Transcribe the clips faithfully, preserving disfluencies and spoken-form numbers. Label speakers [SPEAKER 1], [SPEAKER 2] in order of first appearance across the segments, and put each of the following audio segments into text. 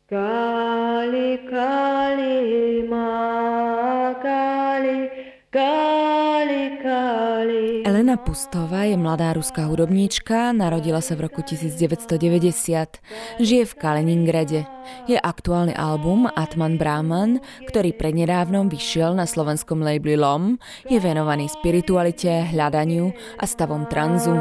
[SPEAKER 1] Kali, kali, ma, kali, kali, kali.
[SPEAKER 2] Elena Pustová je mladá ruská hudobníčka, narodila sa v roku devätnásťstodeväťdesiat. Žije v Kaliningrade. Je aktuálny album Atman Brahman, ktorý prednedávnom vyšiel na slovenskom labeli Lom, je venovaný spiritualite, hľadaniu a stavom tranzu.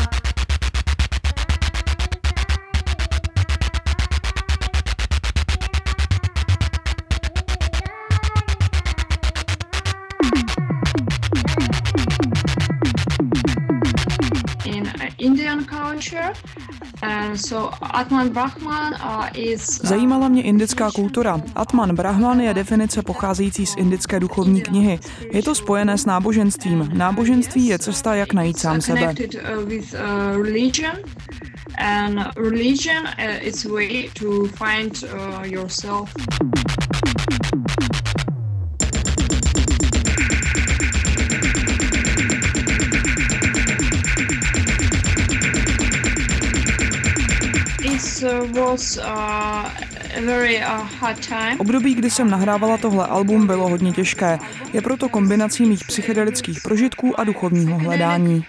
[SPEAKER 3] Indian culture, and so Atman Brahman uh, is...
[SPEAKER 4] Zajímala mě indická kultura. Atman Brahman je definice pocházející z indické duchovní knihy. Je to spojené s náboženstvím. Náboženství je cesta, jak najít sám sebe.
[SPEAKER 3] And religion uh, is a way to find uh, yourself.
[SPEAKER 4] Období, kdy jsem nahrávala tohle album, bylo hodně těžké. Je proto kombinací mých psychedelických prožitků a duchovního hledání.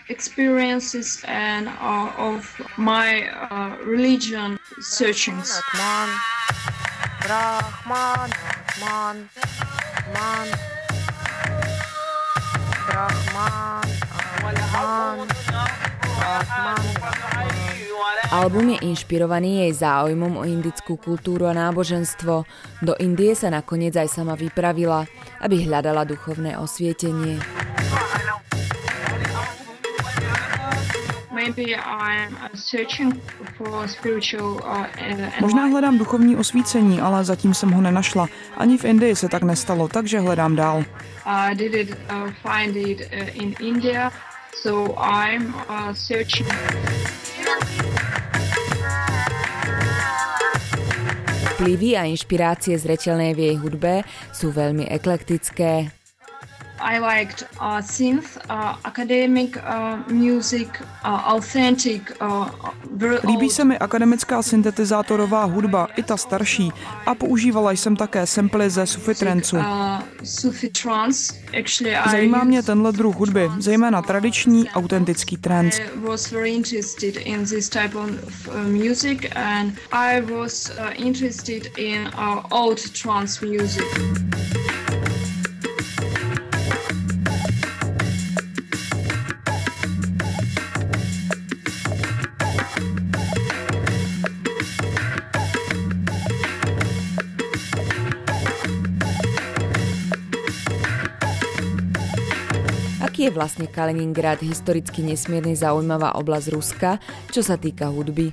[SPEAKER 1] Brahman, Brahman, man, Brahman, Brahman, Brahman.
[SPEAKER 2] Album je inšpirovaný jej záujmom o indickú kultúru a náboženstvo. Do Indie sa nakoniec aj sama vypravila, aby hľadala duchovné osvietenie.
[SPEAKER 4] Možná hledám duchovní osvícení, ale zatím jsem ho nenašla. Ani v Indii se tak nestalo, takže hledám dál.
[SPEAKER 3] I didn't uh, find it uh, in India, so I'm uh, searching.
[SPEAKER 2] Vplyvy a inšpirácie zreteľné v jej hudbe sú veľmi eklektické.
[SPEAKER 3] I liked uh, synth, uh, academic uh, music, uh, authentic. Uh,
[SPEAKER 4] Líbí se mi akademická syntetizátorová hudba, i ta starší, a používala jsem také samply ze Sufi trancu. Zajímá mě tenhle druh hudby, zejména tradiční, autentický trance.
[SPEAKER 2] Aký je vlastne Kaliningrad, historicky nesmierne zaujímavá oblasť Ruska, čo sa týka hudby?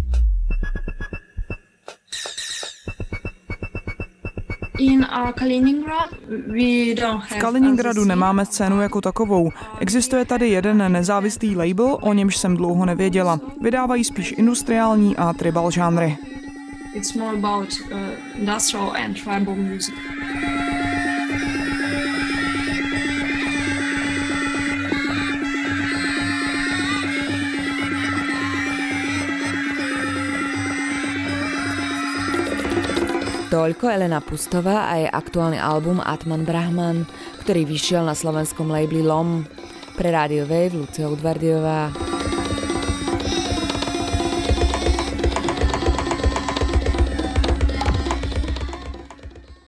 [SPEAKER 3] In uh, Kaliningrad we don't have.
[SPEAKER 4] V Kaliningradu nemáme scénu jako takovou. Existuje tady jeden nezávislý label, o němž jsem dlouho nevěděla. Vydávají spíš industriální a tribal žánry.
[SPEAKER 3] It's more about uh, industrial and tribal music.
[SPEAKER 2] Toľko Elena Pustová a jej aktuálny album Atman Brahman, ktorý vyšiel na slovenskom labeli Lom. Pre Rádio Wave Lucia Udvardiová.